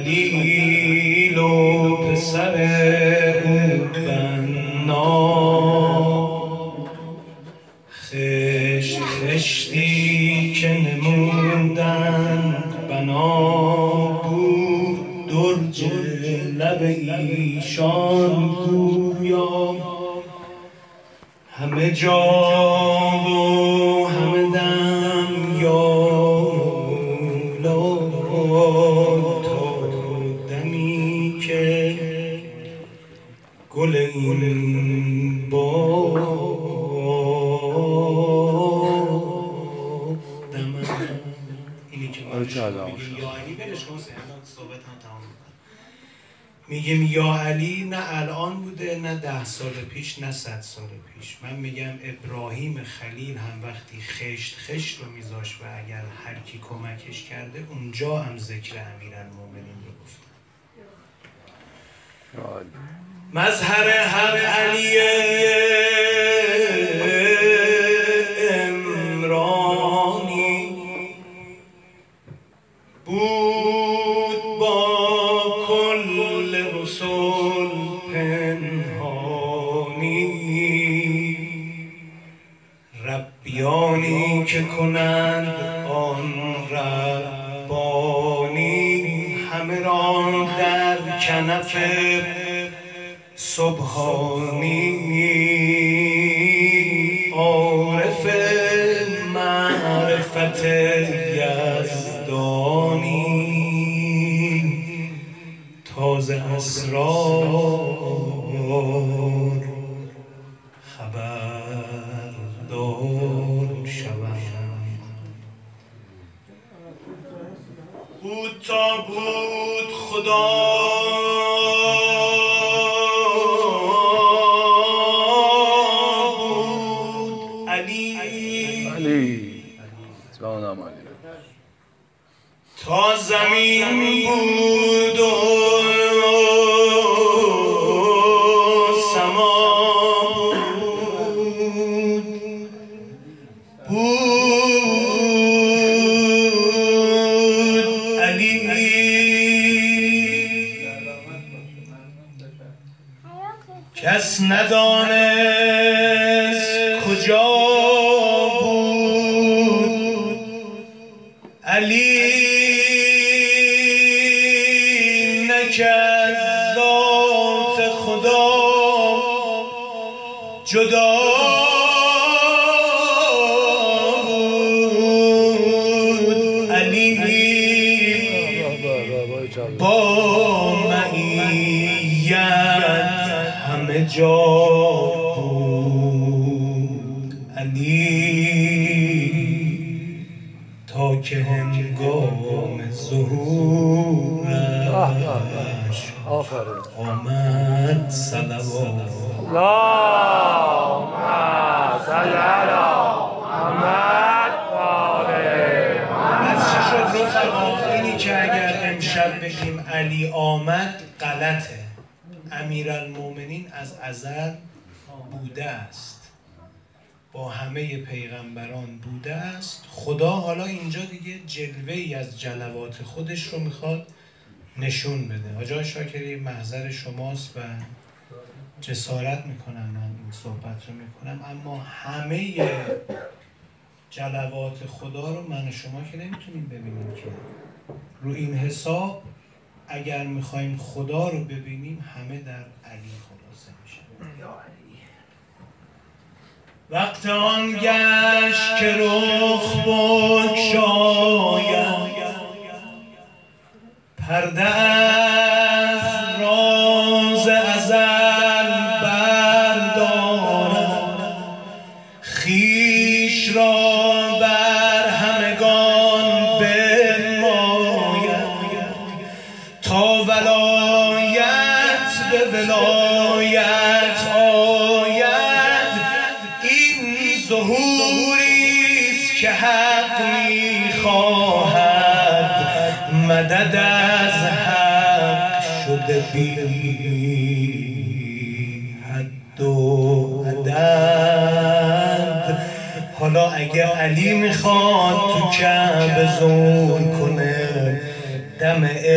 خلیل و پسر او بنا، خشت خشتی که نمودند بنا بود، درج لب ایشان گویا همه جا و همه دم یالا، تا دمی که گل این باد دمم. اینی که ما میگیم یا علی، بلش کن صحبت هم تمام میکنم. میگیم یا علی، نه الان بوده، نه 10 سال پیش، نه 100 سال پیش. من میگم ابراهیم خلیل هم وقتی خشت خشت رو میذاش و اگر هر کی کمکش کرده، اونجا هم ذکر امیرالمومنین رو گفت. مظهر حق علی عمرانی بود، با کل رسول پنهانی، ربیانی که کنند آن ربانی، همه را در کنف سبحانی، عارف معرفت یزدانی، تازه اسرار خبردار شوند. بود تا بود خدا تا زمین بود و سما بود علی. کس ندانست کجا بود علی، که از ذات خدا جدا بود علی، با معیت همه جا بود علی، تا که هنگام ظهورش آمد صلوات. اللهم صل علی محمد و آل محمد. از چی شد رفقا؟ اینی که اگر امشب بگیم علی آمد غلطه. امیرالمومنین از ازل بوده است، با همه پیغمبران بوده است. خدا حالا اینجا دیگه جلوه‌ای از جلوات خودش رو میخواد نشون بده. حاج آقا شاکری، محضر شماست و جسارت میکنم من این صحبت رو میکنم، اما همه جلوات خدا رو من و شما که نمیتونیم ببینیم که. رو این حساب اگر میخوایم خدا رو ببینیم همه در علی خلاصه میشه. یا علی. وقت آن گشت که رخ بگشاید، پرده از راز ازل بردارد، خویش را بر همگان بنماید، تا ولایت به ولایت آید. این ظهوریست که حق میخواهد، مدد از حق شده بی حد و عدد. حالا اگه علی میخواد تو کعبه ظهور کنه، دم